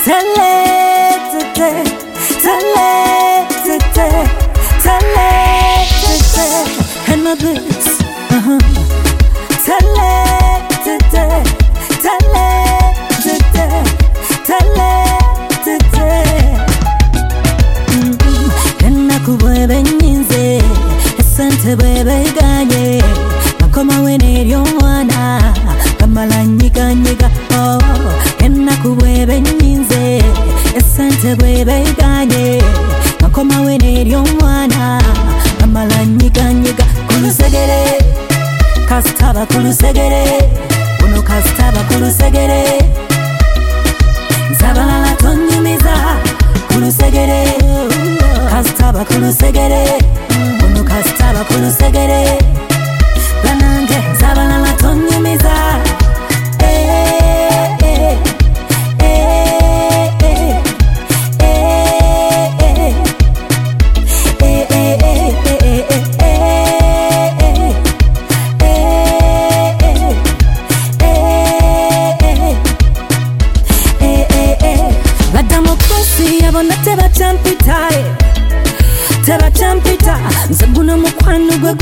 And my boots, Kuwebe nyinze esante bwebe ganye makoma weneryo mwana kamala nyiga nyiga oh enna kuwebe nyinze esante bwebe ganye makoma weneryo mwana kamala nyiga nyiga kulusegere kastaba kulusegere uno kastaba kulusegere zabalala tonyumiza kulusegere kastaba kulusegere uno kastaba kulusegere banange zabalala tonyumiza Teba champita Nzabuna mukwanu gwe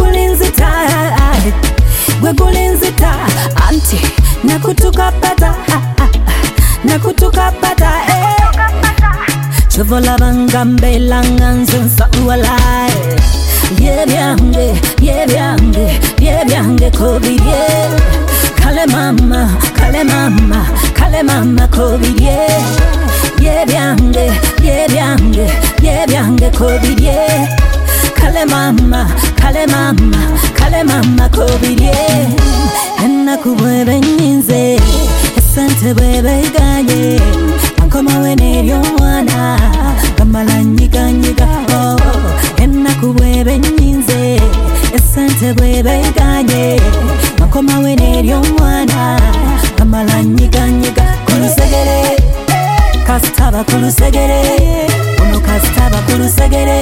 gulinzita Auntie nakutuka pata Nakutuka pata Chovola bangambe langanzo nsawalai Yebyange kobidye Kale mama kobidye Yebyange kobidye Kale mama kobidye Enna kubwebe nyinze esante bwebe ganye Ankoma weneryo mwana kamala nyiga nyiga oh Enna kubwebe nyinze esante bwebe ganye Ankoma weneryo mwana kamala nyiga nyiga kulusegere kastaba kulusegere uno kastaba kulusegere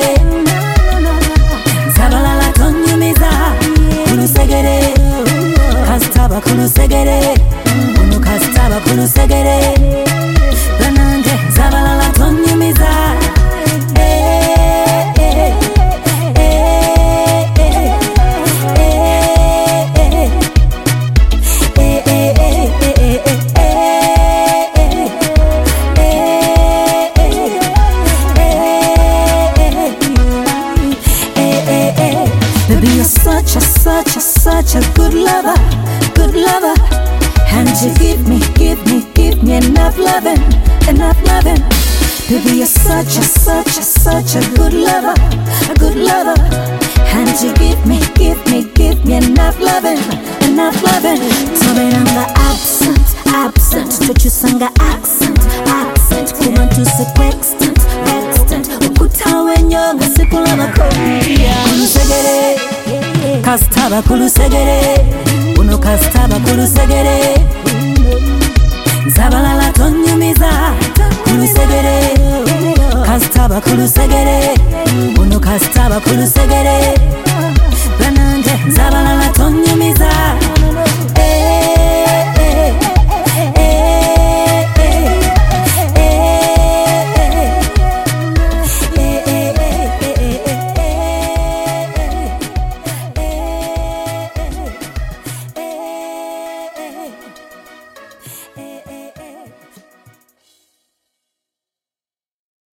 zabalala tonyumiza kulusegere kastaba kulusegere uno kastaba kulusegere banange zabalala tonyumiza Such a good lover, and you give me enough loving. Baby, you're such a good lover, and you give me enough loving. Tobenanga absent, chochusanga accent, kuman to say extent, ukutawe nyonga sikula makoya. Kulusegere, kastaba kulusegere, uno kastaba kulusegere, zabalala tonyumiza kulusegere, kastaba kulusegere, uno kastaba kulusegere.